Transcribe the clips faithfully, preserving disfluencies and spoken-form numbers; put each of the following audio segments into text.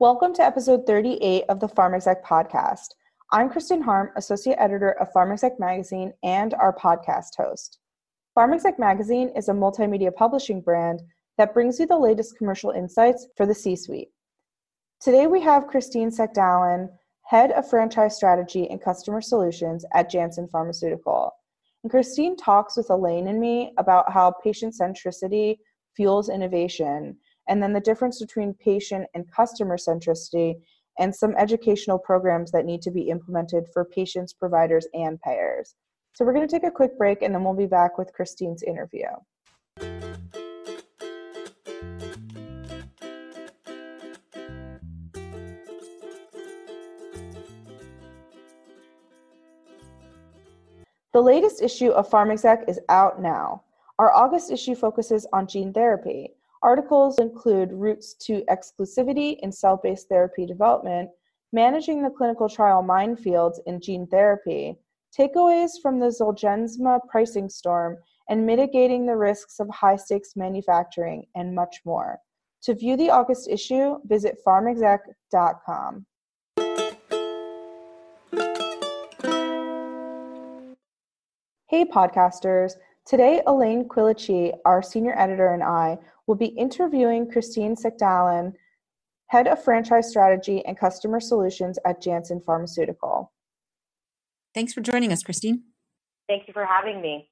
Welcome to episode thirty-eight of the PharmExec podcast. I'm Kristen Harm, Associate Editor of PharmExec Magazine and our podcast host. PharmExec Magazine is a multimedia publishing brand that brings you the latest commercial insights for the C-suite. Today we have Christine Sekdalen, Head of Franchise Strategy and Customer Solutions at Janssen Pharmaceutical. And Christine talks with Elaine and me about how patient centricity fuels innovation, and then the difference between patient and customer centricity, and some educational programs that need to be implemented for patients, providers, and payers. So we're going to take a quick break, and then we'll be back with Christine's interview. The latest issue of PharmExec is out now. Our August issue focuses on gene therapy. Articles include routes to exclusivity in cell-based therapy development, managing the clinical trial minefields in gene therapy, takeaways from the Zolgensma pricing storm, and mitigating the risks of high-stakes manufacturing, and much more. To view the August issue, visit pharmexec dot com. Hey podcasters, today Elaine Quilici, our senior editor, and I will be interviewing Christine Sekdalen, Head of Franchise Strategy and Customer Solutions at Janssen Pharmaceutical. Thanks for joining us, Christine. Thank you for having me.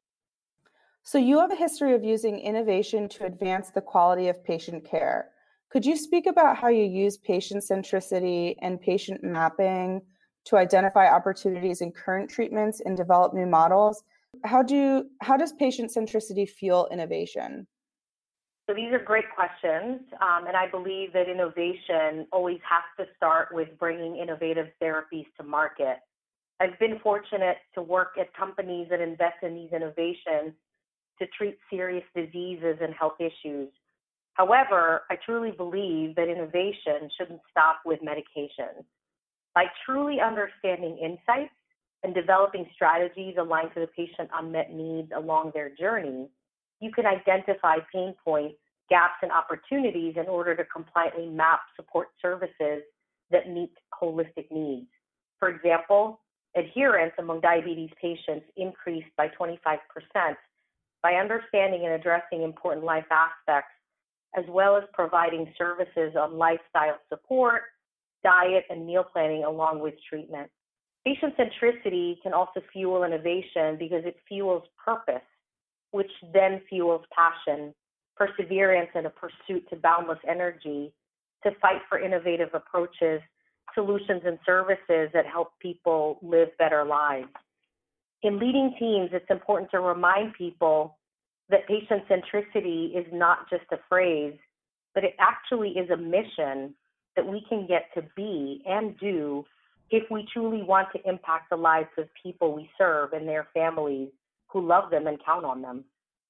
So you have a history of using innovation to advance the quality of patient care. Could you speak about how you use patient centricity and patient mapping to identify opportunities in current treatments and develop new models? How do how does patient centricity fuel innovation? So these are great questions, um, and I believe that innovation always has to start with bringing innovative therapies to market. I've been fortunate to work at companies that invest in these innovations to treat serious diseases and health issues. However, I truly believe that innovation shouldn't stop with medications. By truly understanding insights and developing strategies aligned to the patient's unmet needs along their journey, you can identify pain points, gaps, and opportunities in order to compliantly map support services that meet holistic needs. For example, adherence among diabetes patients increased by twenty-five percent by understanding and addressing important life aspects, as well as providing services on lifestyle support, diet, and meal planning along with treatment. Patient centricity can also fuel innovation because it fuels purpose, which then fuels passion, perseverance, and a pursuit to boundless energy to fight for innovative approaches, solutions, and services that help people live better lives. In leading teams, it's important to remind people that patient centricity is not just a phrase, but it actually is a mission that we can get to be and do if we truly want to impact the lives of people we serve and their families who love them and count on them.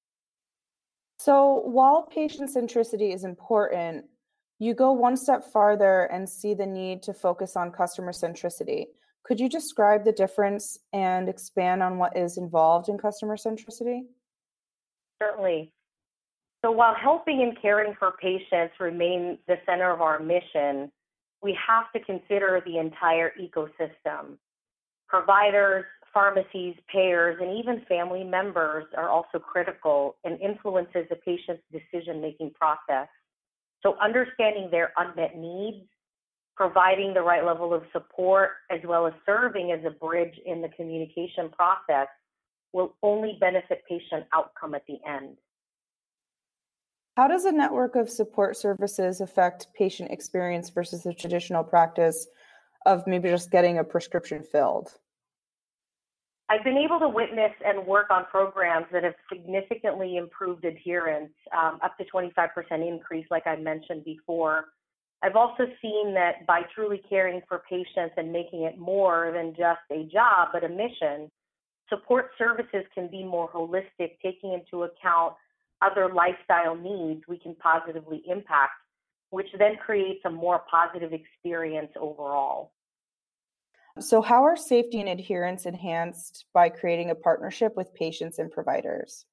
So while patient centricity is important, you go one step farther and see the need to focus on customer centricity. Could you describe the difference and expand on what is involved in customer centricity? Certainly. So while helping and caring for patients remain the center of our mission, we have to consider the entire ecosystem. Providers, pharmacies, payers, and even family members are also critical and influences the patient's decision-making process. So understanding their unmet needs, providing the right level of support, as well as serving as a bridge in the communication process will only benefit patient outcome at the end. How does a network of support services affect patient experience versus the traditional practice of maybe just getting a prescription filled? I've been able to witness and work on programs that have significantly improved adherence, um, up to twenty-five percent increase, like I mentioned before. I've also seen that by truly caring for patients and making it more than just a job, but a mission, support services can be more holistic, taking into account other lifestyle needs we can positively impact, which then creates a more positive experience overall. So how are safety and adherence enhanced by creating a partnership with patients and providers?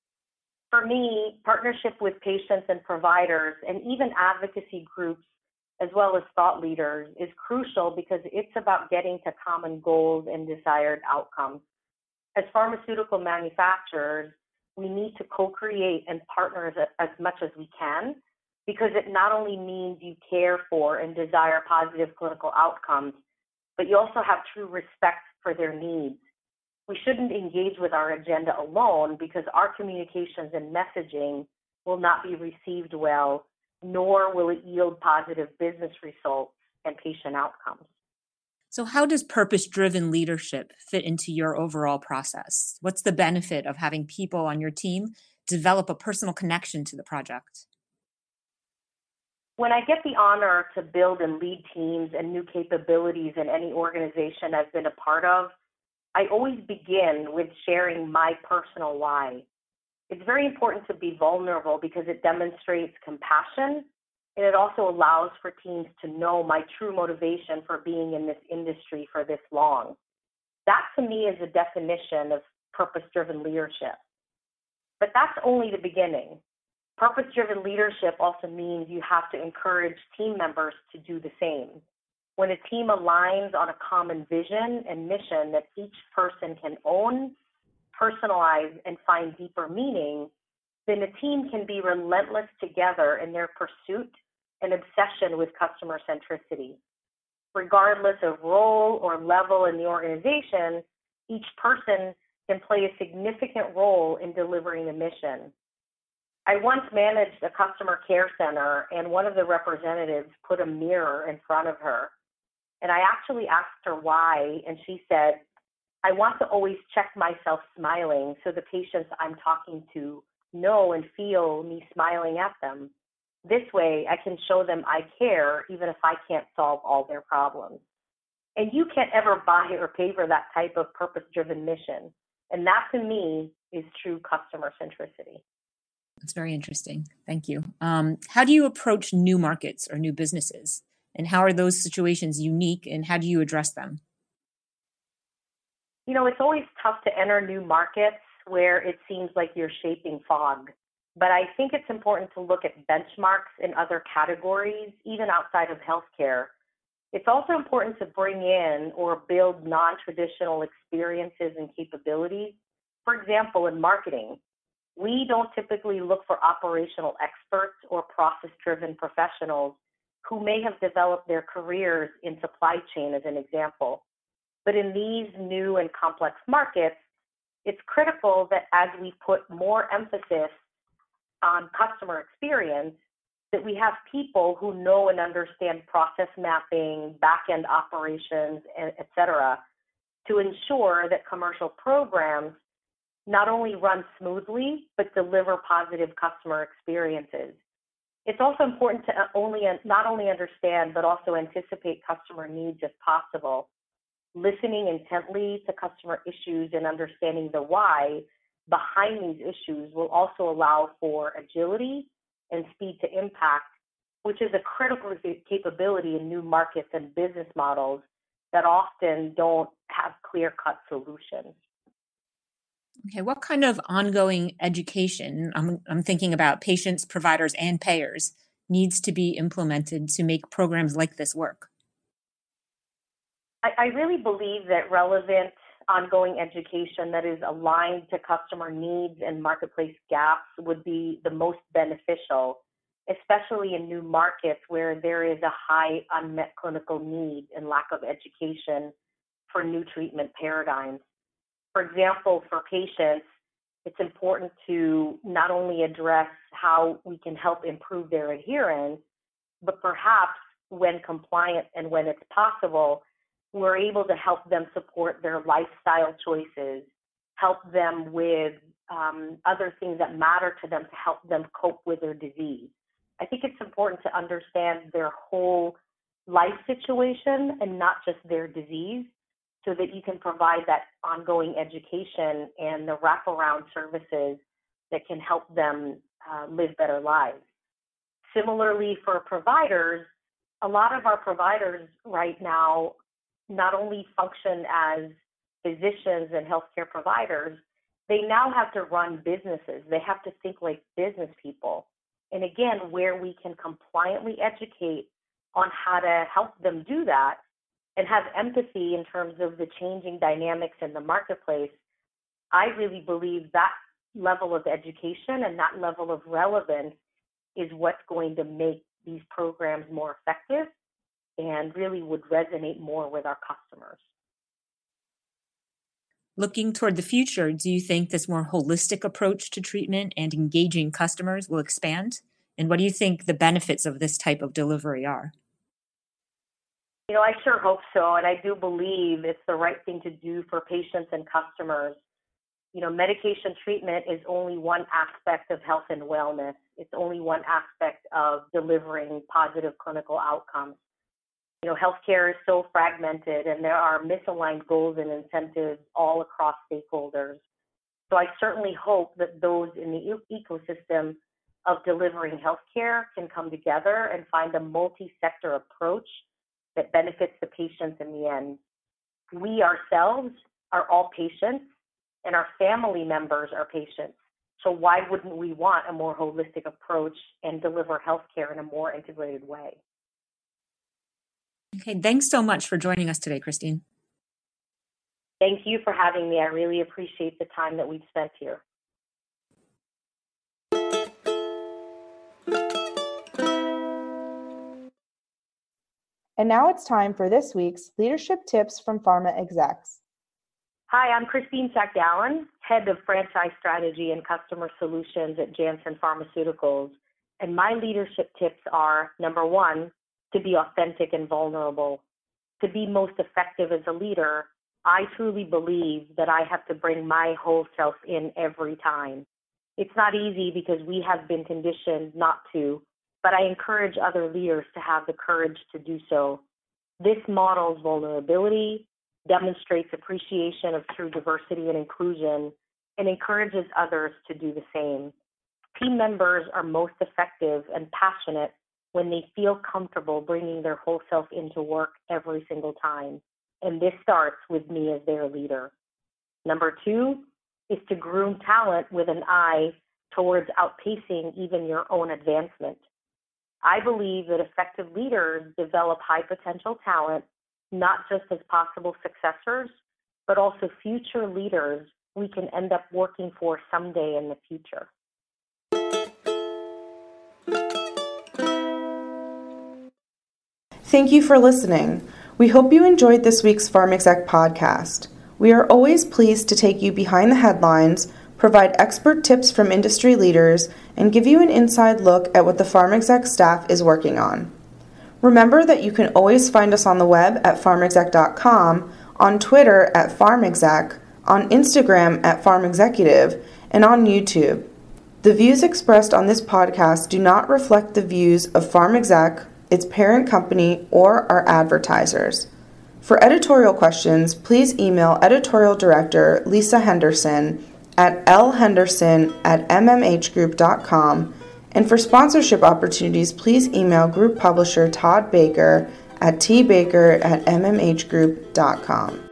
For me, partnership with patients and providers and even advocacy groups as well as thought leaders, is crucial because it's about getting to common goals and desired outcomes. As pharmaceutical manufacturers, we need to co-create and partner as, as much as we can, because it not only means you care for and desire positive clinical outcomes, but you also have true respect for their needs. We shouldn't engage with our agenda alone, because our communications and messaging will not be received well, nor will it yield positive business results and patient outcomes. So how does purpose-driven leadership fit into your overall process? What's the benefit of having people on your team develop a personal connection to the project? When I get the honor to build and lead teams and new capabilities in any organization I've been a part of, I always begin with sharing my personal why. It's very important to be vulnerable because it demonstrates compassion, and it also allows for teams to know my true motivation for being in this industry for this long. That, to me, is a definition of purpose-driven leadership. But that's only the beginning. Purpose-driven leadership also means you have to encourage team members to do the same. When a team aligns on a common vision and mission that each person can own, personalize, and find deeper meaning, then a team can be relentless together in their pursuit and obsession with customer centricity. Regardless of role or level in the organization, each person can play a significant role in delivering a mission. I once managed a customer care center, and one of the representatives put a mirror in front of her. And I actually asked her why, and she said, "I want to always check myself smiling so the patients I'm talking to know and feel me smiling at them. This way, I can show them I care even if I can't solve all their problems." And you can't ever buy or pay for that type of purpose-driven mission. And that, to me, is true customer centricity. That's very interesting. Thank you. Um, how do you approach new markets or new businesses? And how are those situations unique, and how do you address them? You know, it's always tough to enter new markets where it seems like you're shaping fog. But I think it's important to look at benchmarks in other categories, even outside of healthcare. It's also important to bring in or build non-traditional experiences and capabilities. For example, in marketing, we don't typically look for operational experts or process-driven professionals who may have developed their careers in supply chain, as an example. But in these new and complex markets, it's critical that as we put more emphasis on customer experience, that we have people who know and understand process mapping, back-end operations, et cetera, to ensure that commercial programs not only run smoothly, but deliver positive customer experiences. It's also important to only not only understand, but also anticipate customer needs if possible. Listening intently to customer issues and understanding the why behind these issues will also allow for agility and speed to impact, which is a critical capability in new markets and business models that often don't have clear-cut solutions. Okay, what kind of ongoing education, I'm, I'm thinking about patients, providers, and payers, needs to be implemented to make programs like this work? I, I really believe that relevant ongoing education that is aligned to customer needs and marketplace gaps would be the most beneficial, especially in new markets where there is a high unmet clinical need and lack of education for new treatment paradigms. For example, for patients, it's important to not only address how we can help improve their adherence, but perhaps when compliant and when it's possible, we're able to help them support their lifestyle choices, help them with um, other things that matter to them to help them cope with their disease. I think it's important to understand their whole life situation and not just their disease, so that you can provide that ongoing education and the wraparound services that can help them uh, live better lives. Similarly, for providers, a lot of our providers right now not only function as physicians and healthcare providers, they now have to run businesses. They have to think like business people. And again, where we can compliantly educate on how to help them do that and have empathy in terms of the changing dynamics in the marketplace, I really believe that level of education and that level of relevance is what's going to make these programs more effective and really would resonate more with our customers. Looking toward the future, do you think this more holistic approach to treatment and engaging customers will expand? And what do you think the benefits of this type of delivery are? You know, I sure hope so, and I do believe it's the right thing to do for patients and customers. You know, medication treatment is only one aspect of health and wellness. It's only one aspect of delivering positive clinical outcomes. You know, healthcare is so fragmented and there are misaligned goals and incentives all across stakeholders. So I certainly hope that those in the e- ecosystem of delivering healthcare can come together and find a multi-sector approach that benefits the patients in the end. We ourselves are all patients and our family members are patients. So why wouldn't we want a more holistic approach and deliver healthcare in a more integrated way? Okay, thanks so much for joining us today, Christine. Thank you for having me. I really appreciate the time that we've spent here. And now it's time for this week's Leadership Tips from Pharma Execs. Hi, I'm Christine Sack-Dallin, Head of Franchise Strategy and Customer Solutions at Janssen Pharmaceuticals. And my leadership tips are, number one, to be authentic and vulnerable. To be most effective as a leader, I truly believe that I have to bring my whole self in every time. It's not easy because we have been conditioned not to, but I encourage other leaders to have the courage to do so. This models vulnerability, demonstrates appreciation of true diversity and inclusion, and encourages others to do the same. Team members are most effective and passionate when they feel comfortable bringing their whole self into work every single time. And this starts with me as their leader. Number two is to groom talent with an eye towards outpacing even your own advancement. I believe that effective leaders develop high potential talent, not just as possible successors, but also future leaders we can end up working for someday in the future. Thank you for listening. We hope you enjoyed this week's PharmExec podcast. We are always pleased to take you behind the headlines, provide expert tips from industry leaders, and give you an inside look at what the PharmExec staff is working on. Remember that you can always find us on the web at pharm exec dot com, on Twitter at PharmExec, on Instagram at PharmExecutive, and on YouTube. The views expressed on this podcast do not reflect the views of PharmExec, its parent company, or our advertisers. For editorial questions, please email Editorial Director Lisa Henderson at l henderson at m m h group dot com, and for sponsorship opportunities, please email Group Publisher Todd Baker at t baker at m m h group dot com.